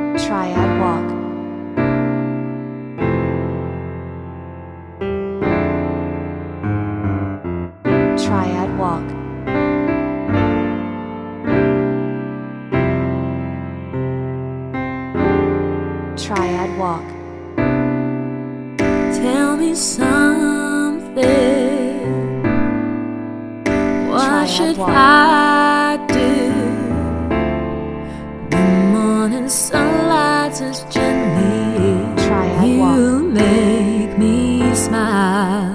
Triad walk. Triad walk. Triad walk. Tell me something. What Triad should walk. I do? The morning sunlight is gently. Triad You walk. make me smile.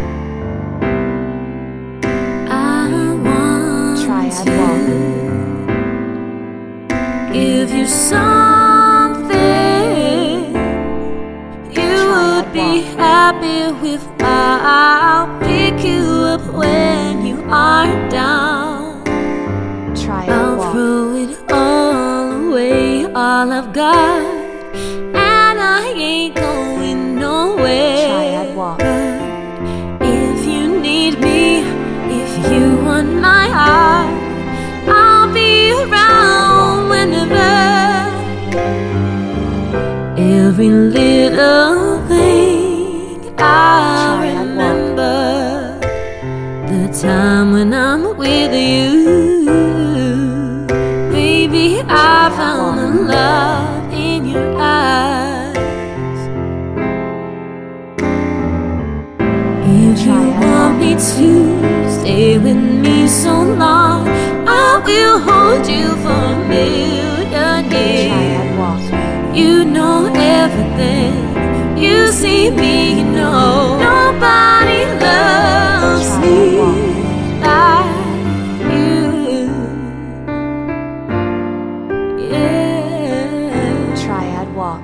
I want Triad to walk. give you something you would be happy with. I'll pick you up when you are down. Triad I'll walk. throw it all away, all I've got, and I ain't going nowhere. Triad walk. If you need me, if you want my heart, I'll be around whenever. Every little thing I remember, the time when I'm with you. Baby, I found the love in your eyes. If you want me to stay with me so long, I will hold you for a million years. Triad walk. You know everything. You see me, you know nobody loves me like you. Yeah. Triad walk.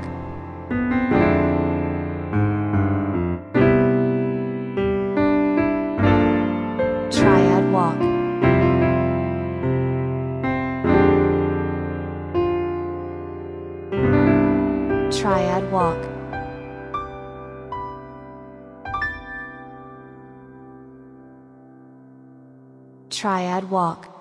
Triad walk. Triad walk. Triad walk.